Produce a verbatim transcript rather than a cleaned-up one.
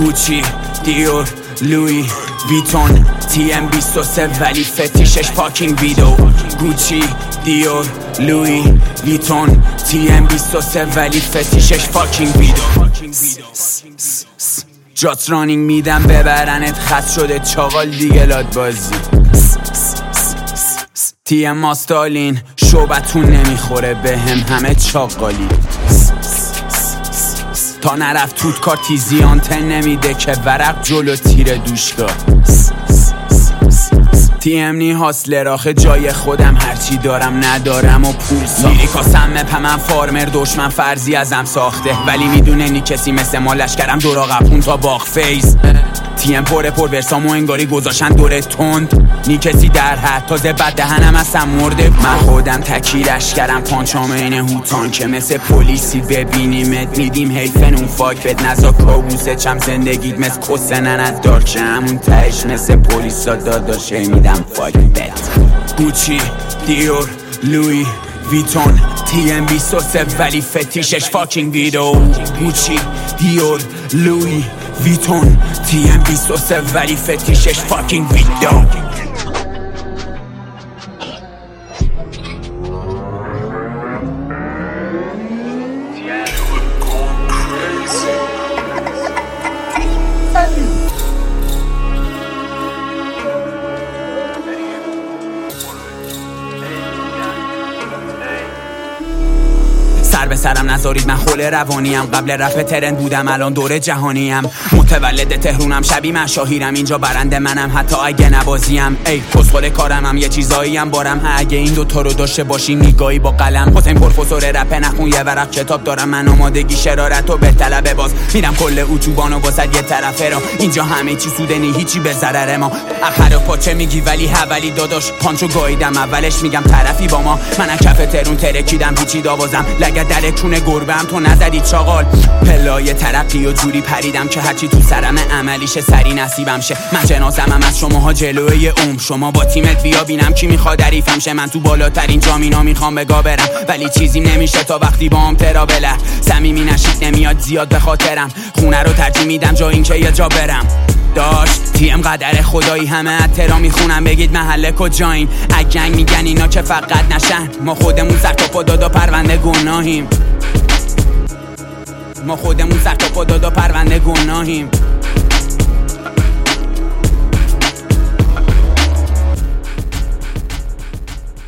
گوچی، دیور، لوی ویتون، تی ام بیست و سه ولی فتیشش پاکینگ ویدو. گوچی، دیور، لوی ویتون، تی ام بیست و سه ولی فتیشش پاکینگ ویدو. جات رانینگ میدم ببرنت، خط شده چاقال دیگه لاد بازی. تی ام ماستالین شوبتون نمیخوره به هم همه چاقالی. تا نرفت توت کار تیزی آنتن نمیده که ورق جلو تیر دوشگاه. تی ام نی هاسلر آخه جای خودم هرچی دارم ندارم و پول ساخت. لیریکا سمه پمن فارمر دشمن فرضی ازم ساخته، ولی میدونه نی کسی مثل ما لشکرم دورا قپون تا باغ فیز. تی ام پر پر ورسامو انگاری گذاشن دوره تند، نی کسی در حد تازه بد دهنم اصلا مرده. من خودم تکی لشکرم پانچام این هوتان که مثل پلیسی ببینیمت میدیم حیفن اون فاک بد نزا کابوسه چم زندگیت مثل کسنن از دارچه همون تهش مثل پلیسا داداشه میدم فاک بد. گوچی، دیور، لوی ویتون، تی ام بیست و سه ولی فتیشش فاکینگ ویدو. گوچی، دیور، لوی ویتون، تی ام بیست و سه ولی فتیشش فاکینگ ویدو. سر به سرم نذارید من خول روانیم، قبل رپ ترند بودم الان دور جهانیم. متولد تهرونم شبی من شاهیرم، اینجا برنده منم حتی اگه نبازیم. ای کسخور کارم هم یه چیزایی هم بارم، اگه این دوتا رو داشته باشی نگاهی با قلم. حسین پروفسور رپ نخون یه ورق کتاب دارم، من آمادگی شرارت و به طلب باز میرم کل اتوبانو واسد یه طرفه را. اینجا همه چی سوده نی هیچی به ضرر ما. اخر پاچه میگی ولی حوالی داداش پانچو گاییدم اولش میگم طرفی با ما. من کف ترون ترکیدم پیچی داوازم لگه در کونه گربم تو نزدی چاقال. پلای ترقی و جوری پریدم که هرچی تو سرم عملیشه سری نصیبم شه. من جنازمم از شماها جلوی عمر، شما با تیمت بیا بینم کی میخواد حریفم شه. من تو بالاترین جامینا میخوام بگا برم ولی چیزی نمیشه تا وقتی باهم ترا بله. صمیمی نشید نمیاد زیاد به خاطرم، خونه رو ترجیح میدم جا اینکه یه جا برم. داشت تی ام قدر خدایی همه اترا میخونم، بگید محله کجایین. اگنگ میگن اینا که فقط نشن، ما خودمون سرکاپ و دادا پرونده گناهیم. ما خودمون سرکاپ و دادا پرونده گناهیم.